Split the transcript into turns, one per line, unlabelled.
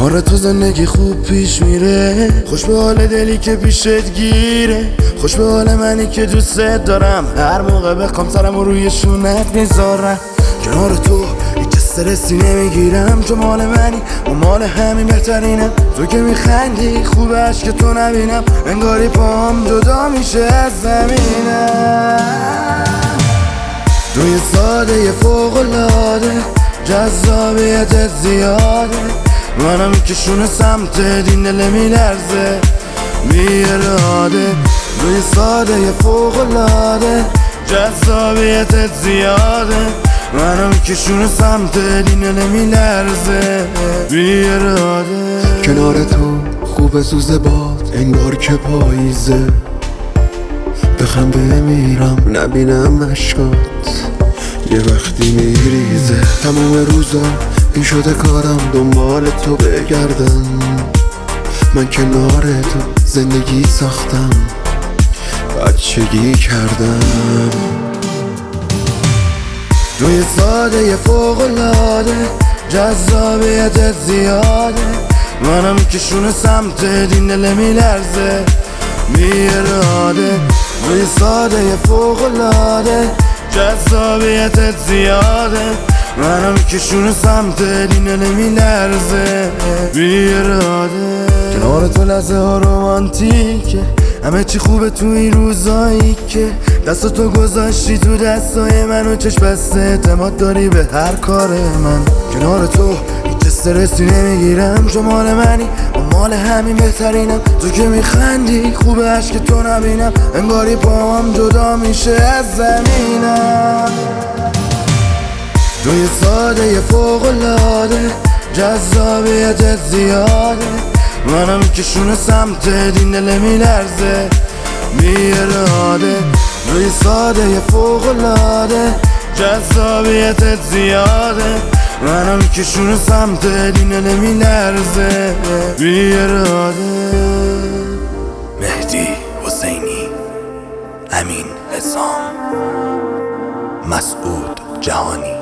کنار تو زندگی خوب پیش میره، خوش به حال دلی که پیشت گیره، خوش به حال منی که دوست دارم، هر موقع بخوام سرمو روی شونت میذارم. کنار تو هیچ استرسی نمیگیرم، چون مال منی و مال همین بهترینم. تو که میخندی خوب عشق تو نبینم، انگاری پام جدا میشه از زمینم. توی ساده فوق‌العاده، جذابیتت زیاده، منم میکشونه سمت دین دل میلرزه بی اراده. توی ساده فوق‌العاده، جذابیتت زیاده، منم میکشونه سمت دین دل میلرزه بی اراده.
کنار تو خوب سوز باد، انگار که پاییزه، بخم بمیرم نبینم عشقات یه وقتی میریزه. تموم روزا این شده کارم دنبال تو بگردم، من کنار تو زندگی ساختم، بچگی کردم.
توی ساده فوق‌العاده، جذابیتت زیاده، منم کشونه سمت دین دل میلرزه بی اراده. توی ساده فوق‌العاده، جذابیتت زیاده، منم کشونه سمت دین دل میلرزه بی اراده. کنار تو لحظه ها رومانتیکه، همه چی خوبه تو این روزایی که دست تو گذاشتی تو دستای من و چشم بسته اعتماد داری به هر کار من. کنار تو هیچ استرسی نمیگیرم، چون مال منی و مال همین بهترینم. تو که میخندی خوب عشق تو نبینم، انگاری پاهم جدا میشه از زمینم. توی ساده فوق‌العاده، جذابیتت زیاده، منم کشونه سمت دین دل میلرزه بی اراده. توی ساده فوق‌العاده، جذابیتت زیاده، منم کشونه سمت دین دل میلرزه بی اراده. مهدی حسینی، امین حسام، مسعود جهانی.